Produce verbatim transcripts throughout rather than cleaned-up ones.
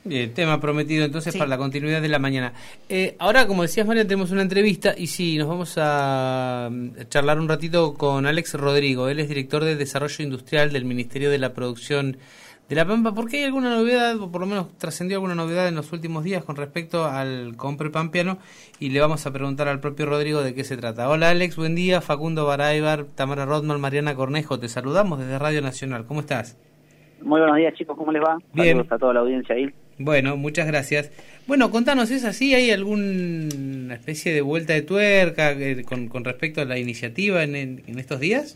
Bien, tema prometido entonces Sí. para la continuidad de la mañana. Eh, ahora, como decías, María, tenemos una entrevista y sí, nos vamos a mm, charlar un ratito con Alex Rodrigo. Él es director de Desarrollo Industrial del Ministerio de la Producción de La Pampa. ¿Por qué hay alguna novedad, o por lo menos trascendió alguna novedad en los últimos días con respecto al Compre Pampeano? Y le vamos a preguntar al propio Rodrigo de qué se trata. Hola Alex, buen día. Facundo Baraybar, Tamara Rodman, Mariana Cornejo, te saludamos desde Radio Nacional. ¿Cómo estás? Muy buenos días, chicos, ¿cómo les va? Bien. Saludos a toda la audiencia ahí. Bueno, muchas gracias. Bueno, contanos, ¿es así? ¿Hay alguna especie de vuelta de tuerca eh, con, con respecto a la iniciativa en, en, en estos días?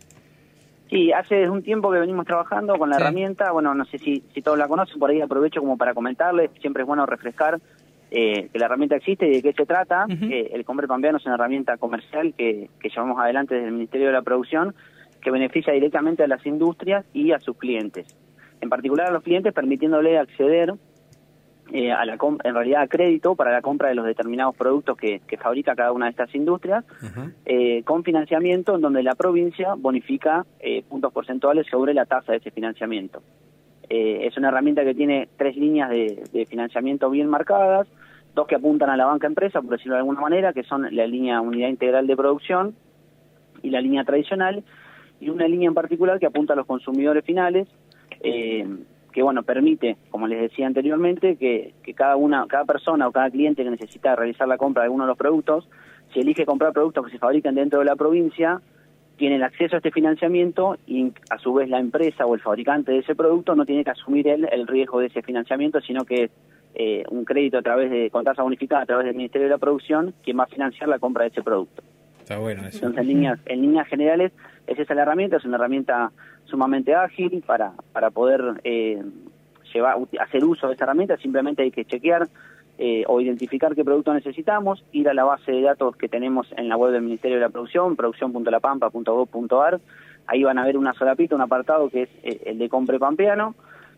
Sí, hace un tiempo que venimos trabajando con la Sí. herramienta. Bueno, no sé si, si todos la conocen, por ahí aprovecho como para comentarles. Siempre es bueno refrescar eh, que la herramienta existe y de qué se trata. Uh-huh. Eh, el Compre Pampeano es una herramienta comercial que, que llevamos adelante desde el Ministerio de la Producción, que beneficia directamente a las industrias y a sus clientes. En particular a los clientes, permitiéndole acceder eh, a la en realidad a crédito para la compra de los determinados productos que, que fabrica cada una de estas industrias, Uh-huh. eh, con financiamiento en donde la provincia bonifica eh, puntos porcentuales sobre la tasa de ese financiamiento. Eh, es una herramienta que tiene tres líneas de, de financiamiento bien marcadas, dos que apuntan a la banca empresa, por decirlo de alguna manera, que son la línea unidad integral de producción y la línea tradicional, y una línea en particular que apunta a los consumidores finales, eh, que bueno, permite, como les decía anteriormente, que, que cada una, cada persona o cada cliente que necesita realizar la compra de alguno de los productos, si elige comprar productos que se fabrican dentro de la provincia, tiene el acceso a este financiamiento y a su vez la empresa o el fabricante de ese producto no tiene que asumir él el riesgo de ese financiamiento, sino que es eh, un crédito a través de, con tasa bonificada a través del Ministerio de la Producción, quien va a financiar la compra de ese producto. Está bueno eso. Entonces, en líneas, en líneas generales, es esa la herramienta, es una herramienta sumamente ágil para, para poder eh, llevar, hacer uso de esta herramienta. Simplemente hay que chequear eh, o identificar qué producto necesitamos, ir a la base de datos que tenemos en la web del Ministerio de la Producción, producción punto la pampa punto gob punto ar. Ahí van a ver una solapita, un apartado que es eh, el de Compre Pampeano.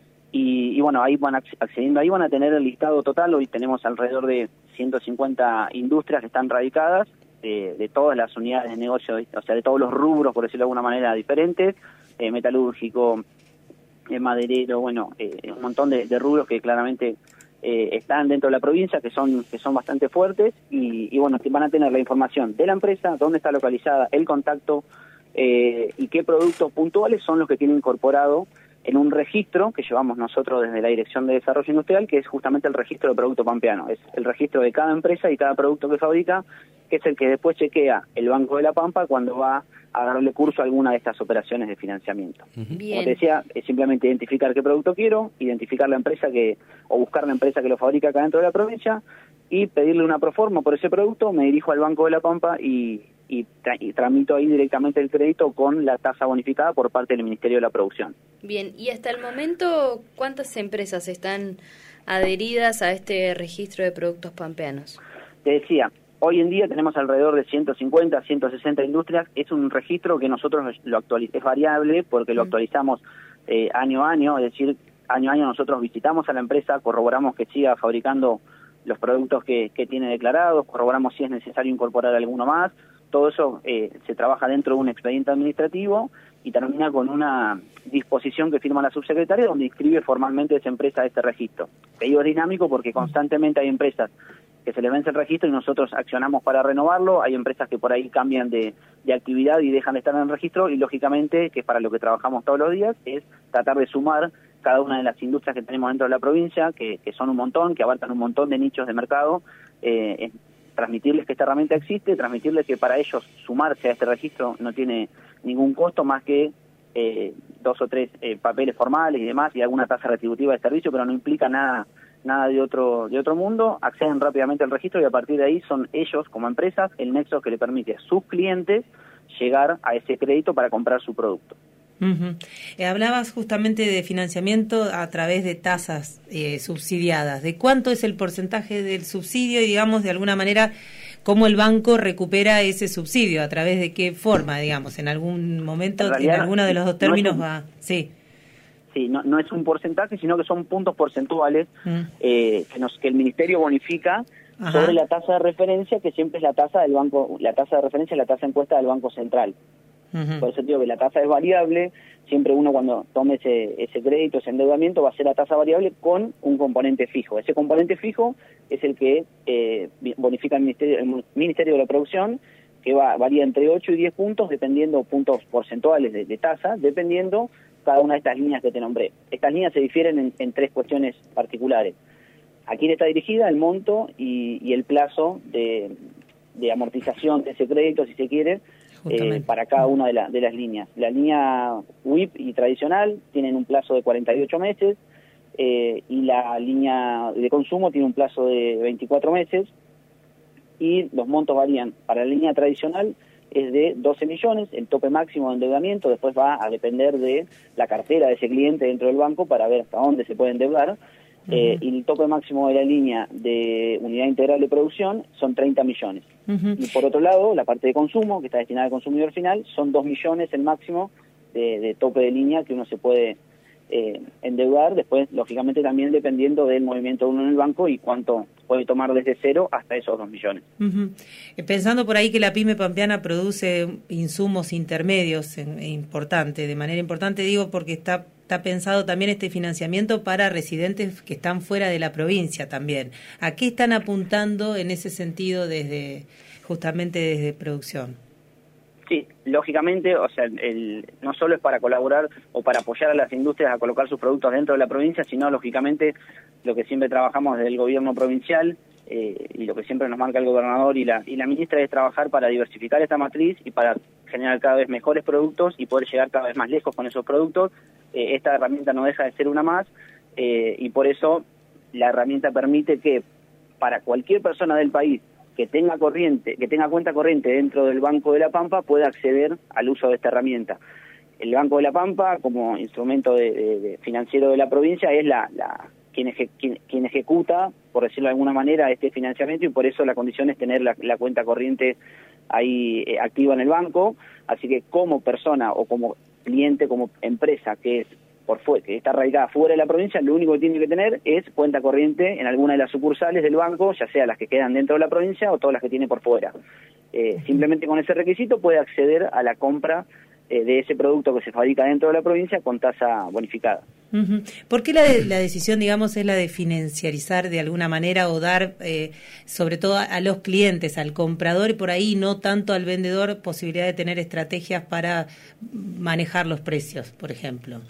Y, y bueno, ahí van accediendo, ahí van a tener el listado total. Hoy tenemos alrededor de ciento cincuenta industrias que están radicadas, De, de todas las unidades de negocio, o sea, de todos los rubros, por decirlo de alguna manera, diferentes, eh, metalúrgico, eh, maderero, bueno, eh, un montón de, de rubros que claramente eh, están dentro de la provincia, que son que son bastante fuertes, y, y bueno, que van a tener la información de la empresa, dónde está localizada, el contacto, eh, y qué productos puntuales son los que tiene incorporado en un registro que llevamos nosotros desde la Dirección de Desarrollo Industrial, que es justamente el registro de producto pampeano. Es el registro de cada empresa y cada producto que fabrica, que es el que después chequea el Banco de la Pampa cuando va a darle curso a alguna de estas operaciones de financiamiento. Bien. Como te decía, es simplemente identificar qué producto quiero, identificar la empresa que o buscar la empresa que lo fabrica acá dentro de la provincia y pedirle una proforma por ese producto, me dirijo al Banco de la Pampa y, y, tra y tramito ahí directamente el crédito con la tasa bonificada por parte del Ministerio de la Producción. Bien, y hasta el momento, ¿cuántas empresas están adheridas a este registro de productos pampeanos? Te decía, hoy en día tenemos alrededor de ciento cincuenta, ciento sesenta industrias. Es un registro que nosotros lo actualizamos, es variable porque lo actualizamos eh, año a año, es decir, año a año nosotros visitamos a la empresa, corroboramos que siga fabricando los productos que, que tiene declarados, corroboramos si es necesario incorporar alguno más. Todo eso eh, se trabaja dentro de un expediente administrativo y termina con una disposición que firma la subsecretaria donde inscribe formalmente esa empresa a este registro. Te digo, es dinámico porque constantemente hay empresas que se les vence el registro y nosotros accionamos para renovarlo. Hay empresas que por ahí cambian de, de actividad y dejan de estar en el registro y lógicamente, que es para lo que trabajamos todos los días, es tratar de sumar cada una de las industrias que tenemos dentro de la provincia, que, que son un montón, que abarcan un montón de nichos de mercado, eh, es transmitirles que esta herramienta existe, transmitirles que para ellos sumarse a este registro no tiene ningún costo más que eh, dos o tres eh, papeles formales y demás y alguna tasa retributiva de servicio, pero no implica nada nada de otro de otro mundo. Acceden rápidamente al registro y a partir de ahí son ellos como empresas el nexo que le permite a sus clientes llegar a ese crédito para comprar su producto. Uh-huh. Eh, hablabas justamente de financiamiento a través de tasas eh, subsidiadas. ¿De cuánto es el porcentaje del subsidio y, digamos, de alguna manera, cómo el banco recupera ese subsidio? ¿A través de qué forma, digamos? ¿En algún momento, en, realidad, en alguno de los dos términos no un, va...? Sí, sí no, no es un porcentaje, sino que son puntos porcentuales mm. eh, que, nos, que el Ministerio bonifica Ajá. sobre la tasa de referencia, que siempre es la tasa del banco, la tasa de referencia es la tasa encuesta del Banco Central. Uh-huh. Por eso digo que la tasa es variable. Siempre uno cuando tome ese, ese crédito, ese endeudamiento, va a ser la tasa variable con un componente fijo. Ese componente fijo es el que eh, bonifica el Ministerio, el Ministerio de la Producción, que va, varía entre ocho y diez puntos, dependiendo puntos porcentuales de, de tasa, dependiendo cada una de estas líneas que te nombré. Estas líneas se difieren en, en tres cuestiones particulares. ¿A quién está dirigida? El monto y, y el plazo de, de amortización de ese crédito, si se quiere, eh, para cada una de, la, de las líneas. La línea U I P y tradicional tienen un plazo de cuarenta y ocho meses eh, y la línea de consumo tiene un plazo de veinticuatro meses y los montos varían. Para la línea tradicional es de doce millones, el tope máximo de endeudamiento, después va a depender de la cartera de ese cliente dentro del banco para ver hasta dónde se puede endeudar. Uh-huh. eh, y el tope máximo de la línea de unidad integral de producción son treinta millones. Uh-huh. Y por otro lado, la parte de consumo, que está destinada al consumidor final, son dos millones el máximo de, de tope de línea que uno se puede eh, endeudar, después, lógicamente, también dependiendo del movimiento de uno en el banco y cuánto puede tomar desde cero hasta esos dos millones. Uh-huh. Pensando por ahí que la pyme pampeana produce insumos intermedios en, importante, de manera importante, digo, porque está está pensado también este financiamiento para residentes que están fuera de la provincia también. ¿A qué están apuntando en ese sentido desde justamente desde producción? Sí, lógicamente, o sea, el, no solo es para colaborar o para apoyar a las industrias a colocar sus productos dentro de la provincia, sino lógicamente lo que siempre trabajamos desde el gobierno provincial eh, y lo que siempre nos marca el gobernador y la y la ministra es trabajar para diversificar esta matriz y para generar cada vez mejores productos y poder llegar cada vez más lejos con esos productos. Eh, esta herramienta no deja de ser una más eh, y por eso la herramienta permite que para cualquier persona del país que tenga corriente, que tenga cuenta corriente dentro del Banco de la Pampa pueda acceder al uso de esta herramienta. El Banco de la Pampa, como instrumento de, de, de financiero de la provincia, es la, la quien, eje, quien, quien ejecuta, por decirlo de alguna manera, este financiamiento y por eso la condición es tener la, la cuenta corriente ahí eh, activa en el banco. Así que como persona o como cliente, como empresa que es por fuera, que está radicada fuera de la provincia, lo único que tiene que tener es cuenta corriente en alguna de las sucursales del banco, ya sea las que quedan dentro de la provincia o todas las que tiene por fuera. Eh, simplemente con ese requisito puede acceder a la compra eh, de ese producto que se fabrica dentro de la provincia con tasa bonificada. Uh-huh. ¿Por qué la, de, la decisión, digamos, es la de financiarizar de alguna manera o dar, eh, sobre todo a, a los clientes, al comprador y por ahí no tanto al vendedor, posibilidad de tener estrategias para manejar los precios, por ejemplo?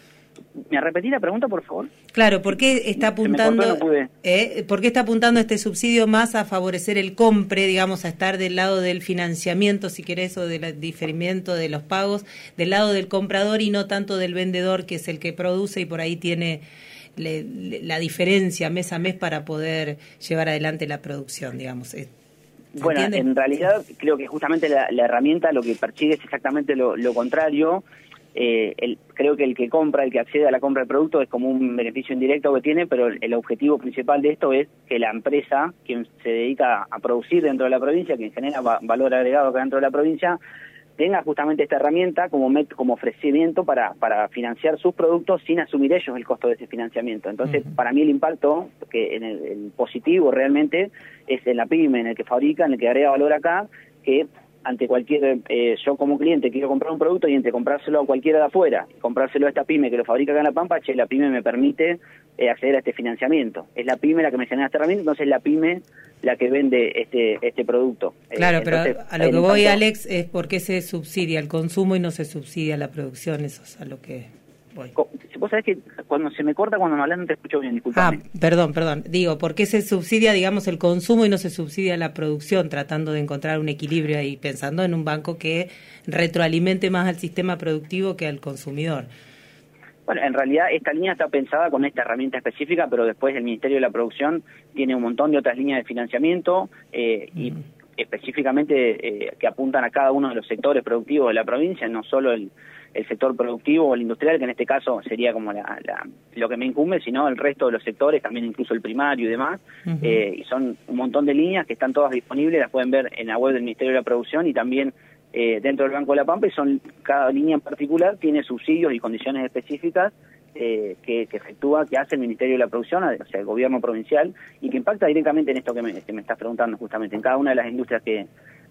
¿Me repetí la pregunta, por favor? Claro, ¿por qué está apuntando, cortó, no pude. eh, ¿por qué está apuntando este subsidio más a favorecer el compre, digamos, a estar del lado del financiamiento, si querés, o del diferimiento de los pagos, del lado del comprador y no tanto del vendedor, que es el que produce y por ahí tiene le, le, la diferencia mes a mes para poder llevar adelante la producción, digamos? Bueno, entiende? En realidad creo que justamente la, la herramienta lo que persigue es exactamente lo, lo contrario. Eh, el, creo que el que compra, el que accede a la compra del producto es como un beneficio indirecto que tiene, pero el, el objetivo principal de esto es que la empresa, quien se dedica a producir dentro de la provincia, quien genera va, valor agregado acá dentro de la provincia, tenga justamente esta herramienta como met, como ofrecimiento para, para financiar sus productos sin asumir ellos el costo de ese financiamiento. Entonces, uh-huh. para mí el impacto, que en el, el positivo realmente, es en la pyme, en el que fabrica, en el que agrega valor acá, que ante cualquier, eh, yo como cliente quiero comprar un producto y entre comprárselo a cualquiera de afuera y comprárselo a esta pyme que lo fabrica acá en La Pampa, che, la pyme me permite eh, acceder a este financiamiento. Es la pyme la que me genera esta herramienta, entonces es la pyme la que vende este este producto. Claro, eh, pero entonces, a lo que voy, impacto... Alex, es por qué se subsidia el consumo y no se subsidia la producción, eso es a lo que voy. Vos sabés que cuando se me corta, cuando me hablas no te escucho bien, disculpame. Ah, perdón, perdón. Digo, ¿por qué se subsidia, digamos, el consumo y no se subsidia la producción, tratando de encontrar un equilibrio ahí, pensando en un banco que retroalimente más al sistema productivo que al consumidor? Bueno, en realidad esta línea está pensada con esta herramienta específica, pero después el Ministerio de la Producción tiene un montón de otras líneas de financiamiento eh, y mm. específicamente eh, que apuntan a cada uno de los sectores productivos de la provincia, no solo el el sector productivo o el industrial, que en este caso sería como la, la, lo que me incumbe, sino el resto de los sectores, también incluso el primario y demás, uh-huh. eh, y son un montón de líneas que están todas disponibles, las pueden ver en la web del Ministerio de la Producción y también eh, dentro del Banco de la Pampa, y son cada línea en particular tiene subsidios y condiciones específicas eh, que, que efectúa, que hace el Ministerio de la Producción, o sea, el gobierno provincial, y que impacta directamente en esto que me, que me estás preguntando justamente, en cada una de las industrias que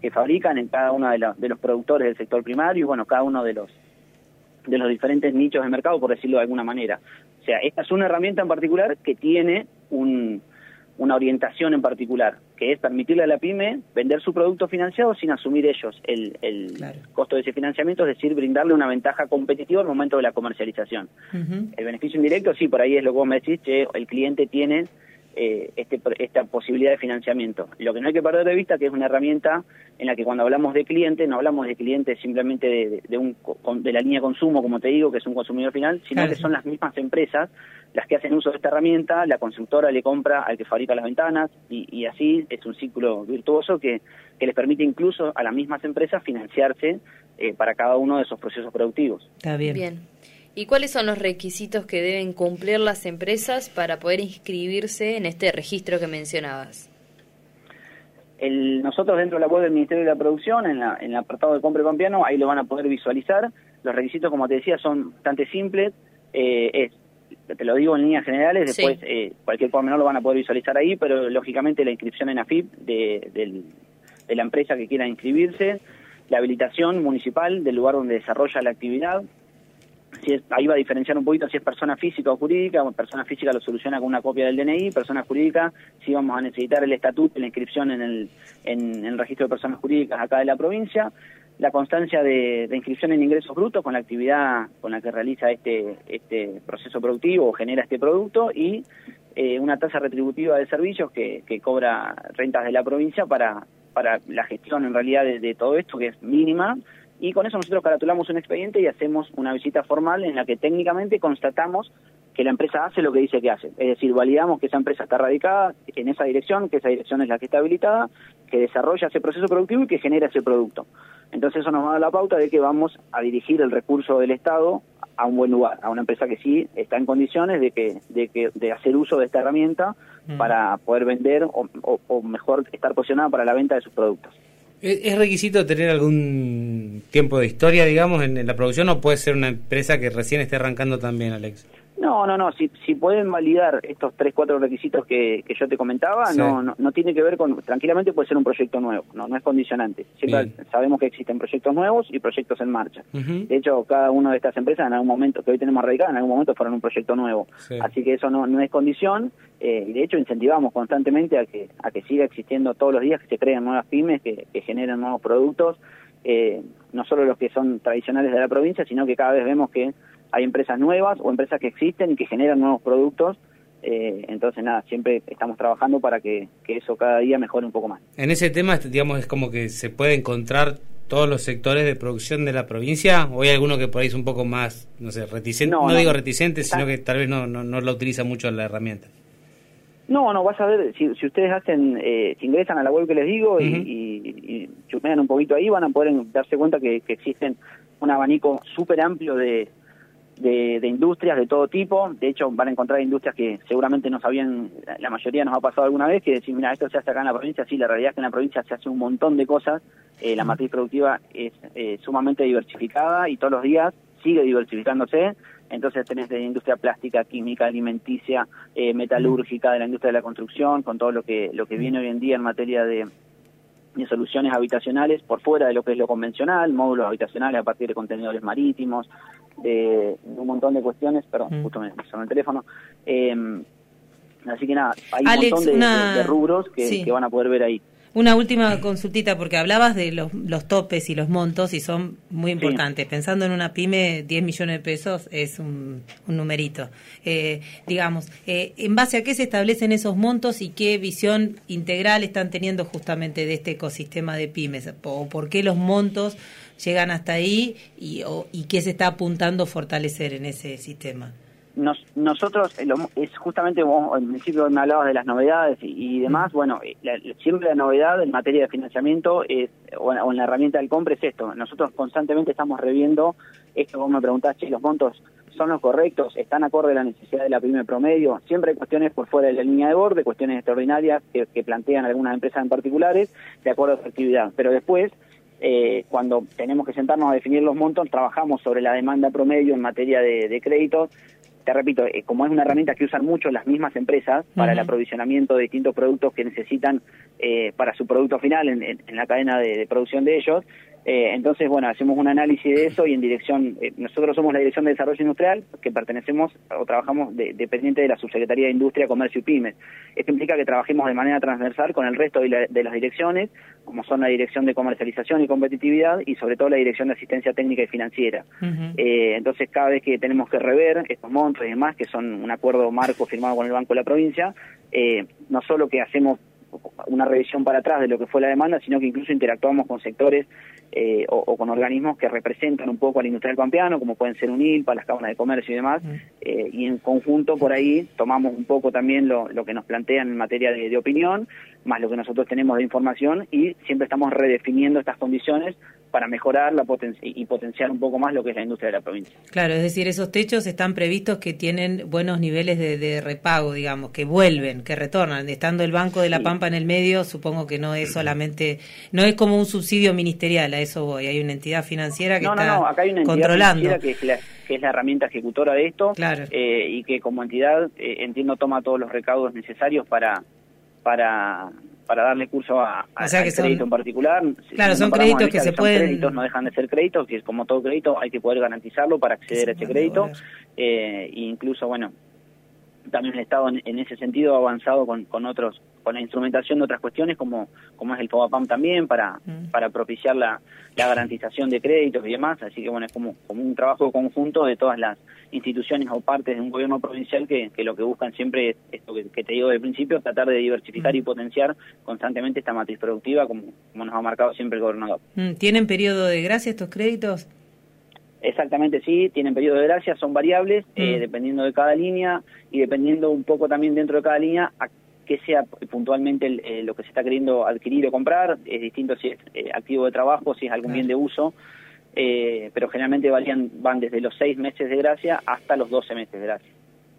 que fabrican en cada uno de, la, de los productores del sector primario y bueno, cada uno de los de los diferentes nichos de mercado, por decirlo de alguna manera. O sea, esta es una herramienta en particular que tiene un, una orientación en particular, que es permitirle a la pyme vender su producto financiado sin asumir ellos el, el claro. costo de ese financiamiento, es decir, brindarle una ventaja competitiva al momento de la comercialización. Uh-huh. El beneficio indirecto, sí, por ahí es lo que vos me decís, que el cliente tiene eh, este, esta posibilidad de financiamiento. Lo que no hay que perder de vista que es una herramienta en la que cuando hablamos de cliente, no hablamos de cliente simplemente de, de, un, de la línea de consumo, como te digo, que es un consumidor final, sino claro. que son las mismas empresas las que hacen uso de esta herramienta, la constructora le compra al que fabrica las ventanas, y, y así es un ciclo virtuoso que, que les permite incluso a las mismas empresas financiarse eh, para cada uno de esos procesos productivos. Está bien. Bien. ¿Y cuáles son los requisitos que deben cumplir las empresas para poder inscribirse en este registro que mencionabas? El, nosotros dentro de la web del Ministerio de la Producción, en, la, en el apartado de compra y pampeano, ahí lo van a poder visualizar. Los requisitos, como te decía, son bastante simples. Eh, es, te lo digo en líneas generales, después sí. eh, cualquier pormenor lo van a poder visualizar ahí, pero lógicamente la inscripción en A F I P de, de, de la empresa que quiera inscribirse, la habilitación municipal del lugar donde desarrolla la actividad. Si es, ahí va a diferenciar un poquito si es persona física o jurídica. Persona física lo soluciona con una copia del D N I, persona jurídica sí vamos a necesitar el estatuto y la inscripción en el, en, en el registro de personas jurídicas acá de la provincia, la constancia de, de inscripción en ingresos brutos con la actividad con la que realiza este, este proceso productivo o genera este producto, y eh, una tasa retributiva de servicios que, que cobra rentas de la provincia para, para la gestión en realidad de, de todo esto, que es mínima. Y con eso nosotros caratulamos un expediente y hacemos una visita formal en la que técnicamente constatamos que la empresa hace lo que dice que hace. Es decir, validamos que esa empresa está radicada en esa dirección, que esa dirección es la que está habilitada, que desarrolla ese proceso productivo y que genera ese producto. Entonces eso nos va a dar la pauta de que vamos a dirigir el recurso del Estado a un buen lugar, a una empresa que sí está en condiciones de que de, que, de hacer uso de esta herramienta mm. para poder vender o, o, o mejor estar posicionada para la venta de sus productos. ¿Es requisito tener algún tiempo de historia, digamos, en, en la producción, o puede ser una empresa que recién esté arrancando también, Alex? No, no, no. Si, si pueden validar estos tres, cuatro requisitos que, que yo te comentaba, sí. no, no no tiene que ver con... Tranquilamente puede ser un proyecto nuevo, no no es condicionante. Siempre Bien. Sabemos que existen proyectos nuevos y proyectos en marcha. Uh-huh. De hecho, cada una de estas empresas en algún momento, que hoy tenemos radicadas, en algún momento fueron un proyecto nuevo. Sí. Así que eso no no es condición. Eh, y de hecho incentivamos constantemente a que a que siga existiendo todos los días, que se creen nuevas pymes, que, que generen nuevos productos, eh, no solo los que son tradicionales de la provincia, sino que cada vez vemos que hay empresas nuevas o empresas que existen y que generan nuevos productos. Eh, entonces nada, siempre estamos trabajando para que, que eso cada día mejore un poco más. En ese tema, digamos, es como que se puede encontrar todos los sectores de producción de la provincia, o hay alguno que por ahí es un poco más, no sé, reticente, no, no, no digo reticente, está... sino que tal vez no, no, no lo utiliza mucho la herramienta. No, no, vas a ver, si, si ustedes hacen, eh, si ingresan a la web que les digo, uh-huh, y, y, y chumean un poquito ahí, van a poder darse cuenta que, que existen un abanico súper amplio de, de, de industrias de todo tipo. De hecho, van a encontrar industrias que seguramente no sabían, la mayoría nos ha pasado alguna vez, que decir, mira, esto se hace acá en la provincia. Sí, la realidad es que en la provincia se hace un montón de cosas. Eh, la matriz productiva es eh, sumamente diversificada y todos los días sigue diversificándose. Entonces tenés de industria plástica, química, alimenticia, eh, metalúrgica, de la industria de la construcción, con todo lo que lo que viene hoy en día en materia de, de soluciones habitacionales por fuera de lo que es lo convencional, módulos habitacionales a partir de contenedores marítimos, de, de un montón de cuestiones. Perdón, mm. justo me, me sonó el teléfono. Eh, así que nada, hay Alex, un montón de, una... de, de rubros que, sí. que van a poder ver ahí. Una última consultita, porque hablabas de los, los topes y los montos y son muy importantes. Sí. Pensando en una pyme, diez millones de pesos es un, un numerito. Eh, digamos, eh, ¿en base a qué se establecen esos montos y qué visión integral están teniendo justamente de este ecosistema de pymes? ¿O por qué los montos llegan hasta ahí y, o, y qué se está apuntando a fortalecer en ese sistema? Nos, nosotros, es justamente, vos al principio me hablabas de las novedades y, y demás. Bueno, la, siempre la novedad en materia de financiamiento es, o, o en la herramienta del compra es esto. Nosotros constantemente estamos reviendo esto. Vos me preguntás, che, los montos son los correctos, están acorde a la necesidad de la pyme promedio. Siempre hay cuestiones por fuera de la línea de borde, cuestiones extraordinarias que, que plantean algunas empresas en particulares de acuerdo a su actividad. Pero después, eh, cuando tenemos que sentarnos a definir los montos, trabajamos sobre la demanda promedio en materia de, de créditos, te repito, eh, como es una herramienta que usan mucho las mismas empresas para uh-huh. el aprovisionamiento de distintos productos que necesitan eh, para su producto final en, en, en la cadena de, de producción de ellos, eh, entonces, bueno, hacemos un análisis de eso y en dirección, eh, nosotros somos la Dirección de Desarrollo Industrial, que pertenecemos o trabajamos de, dependiente de la Subsecretaría de Industria, Comercio y Pymes. Esto implica que trabajemos de manera transversal con el resto de, la, de las direcciones, como son la Dirección de Comercialización y Competitividad y sobre todo la Dirección de Asistencia Técnica y Financiera. Uh-huh. Eh, entonces, cada vez que tenemos que rever estos montos y demás, que son un acuerdo marco firmado con el Banco de la Provincia, eh, no solo que hacemos una revisión para atrás de lo que fue la demanda, sino que incluso interactuamos con sectores eh, o, o con organismos que representan un poco al industrial pampeano, como pueden ser UNILPA, las cámaras de comercio y demás, uh-huh. eh, y en conjunto por ahí tomamos un poco también lo, lo que nos plantean en materia de, de opinión, más lo que nosotros tenemos de información, y siempre estamos redefiniendo estas condiciones para mejorar la poten- y potenciar un poco más lo que es la industria de la provincia. Claro, es decir, esos techos están previstos que tienen buenos niveles de, de repago, digamos, que vuelven, que retornan. Estando el Banco de la sí. Pampa en el medio, supongo que no es solamente, no es como un subsidio ministerial, a eso voy, hay una entidad financiera que no, está no, no, acá hay una entidad controlando. financiera que es la, que es la herramienta ejecutora de esto, claro. eh, y que como entidad, eh, entiendo, toma todos los recaudos necesarios para... para para darle curso a, a, o sea que al son, crédito en particular. Claro, si son créditos que se son pueden... créditos, no dejan de ser créditos, que como todo crédito hay que poder garantizarlo para acceder a ese crédito. Eh, e incluso, bueno, también el Estado en, en ese sentido ha avanzado con, con otros, con la instrumentación de otras cuestiones, como como es el FOBAPAM también, para mm. para propiciar la, la garantización de créditos y demás. Así que, bueno, es como, como un trabajo conjunto de todas las instituciones o partes de un gobierno provincial que, que lo que buscan siempre es esto que, que te digo de principio, tratar de diversificar mm. y potenciar constantemente esta matriz productiva, como, como nos ha marcado siempre el gobernador. ¿Tienen periodo de gracia estos créditos? Exactamente, sí, tienen periodo de gracia, son variables, mm. eh, dependiendo de cada línea y dependiendo un poco también dentro de cada línea a que sea puntualmente el, eh, lo que se está queriendo adquirir o comprar. Es distinto si es eh, activo de trabajo, si es algún bien de uso, eh, pero generalmente varían, van desde los seis meses de gracia hasta los doce meses de gracia.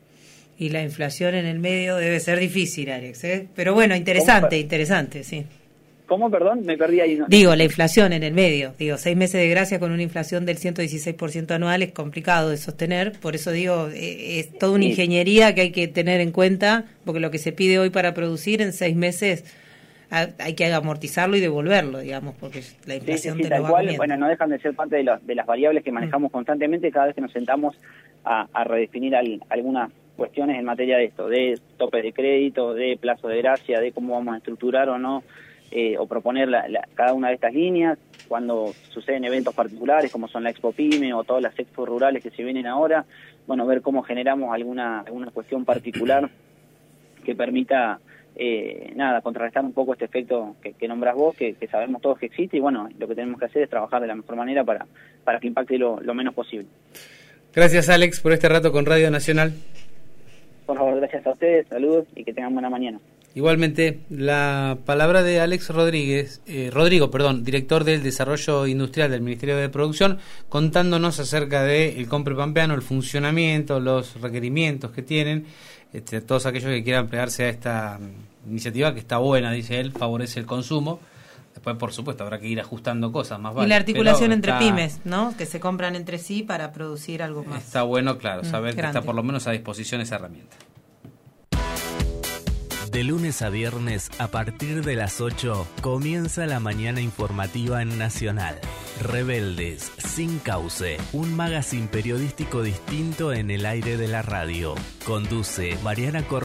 Y la inflación en el medio debe ser difícil, Alex, ¿eh? Pero bueno, interesante, interesante, sí. ¿Cómo, perdón? Me perdí ahí. No. Digo, la inflación en el medio. Digo, seis meses de gracia con una inflación del ciento dieciséis por ciento anual es complicado de sostener. Por eso digo, eh, es toda una sí. ingeniería que hay que tener en cuenta, porque lo que se pide hoy para producir en seis meses a, hay que amortizarlo y devolverlo, digamos, porque la inflación sí, sí, sí, te tal lo va cual. comiendo. Bueno, no dejan de ser parte de, los, de las variables que manejamos mm. constantemente cada vez que nos sentamos a, a redefinir al, algunas cuestiones en materia de esto, de topes de crédito, de plazo de gracia, de cómo vamos a estructurar o no Eh, o proponer la, la, cada una de estas líneas, cuando suceden eventos particulares como son la Expo Pyme o todas las expos rurales que se vienen ahora, bueno, ver cómo generamos alguna alguna cuestión particular que permita, eh, nada, contrarrestar un poco este efecto que, que nombras vos, que, que sabemos todos que existe, y bueno, lo que tenemos que hacer es trabajar de la mejor manera para, para que impacte lo, lo menos posible. Gracias, Alex, por este rato con Radio Nacional. Por favor, gracias a ustedes, saludos y que tengan buena mañana. Igualmente, la palabra de Alex Rodríguez, eh, Rodrigo, perdón, director del Desarrollo Industrial del Ministerio de Producción, contándonos acerca del Compre Pampeano, el funcionamiento, los requerimientos que tienen, este, todos aquellos que quieran plegarse a esta iniciativa, que está buena, dice él, favorece el consumo. Después, por supuesto, habrá que ir ajustando cosas más. Vale, y la articulación entre está, pymes, ¿no? Que se compran entre sí para producir algo más. Está bueno, claro, saber mm, que está por lo menos a disposición esa herramienta. De lunes a viernes, a partir de las ocho, comienza la mañana informativa en Nacional. Rebeldes, sin cauce, un magazine periodístico distinto en el aire de la radio. Conduce Mariana Cor